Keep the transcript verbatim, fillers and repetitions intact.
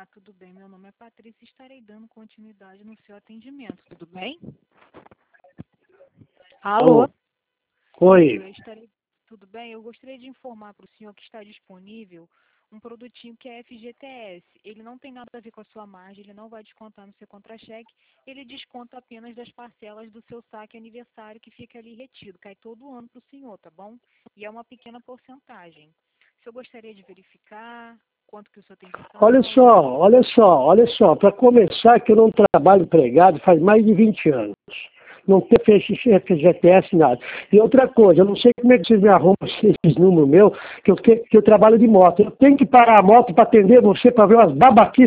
Olá, tudo bem? Meu nome é Patrícia e estarei dando continuidade no seu atendimento, tudo bem? Alô? Oi. Eu estarei... Tudo bem? Eu gostaria de informar para o senhor que está disponível um produtinho que é F G T S. Ele não tem nada a ver com a sua margem, ele não vai descontar no seu contra-cheque, ele desconta apenas das parcelas do seu saque aniversário que fica ali retido. Cai todo ano para o senhor, tá bom? E é uma pequena porcentagem. O senhor gostaria de verificar quanto que o senhor tem de Olha saldo? só, olha só, olha só. Para começar, que eu não trabalho empregado faz mais de vinte anos. Não tem F G T S, nada. E outra coisa, eu não sei como é que vocês me arrumam esses números meus, que eu, que, que eu trabalho de moto. Eu tenho que parar a moto para atender você, para ver umas babaquices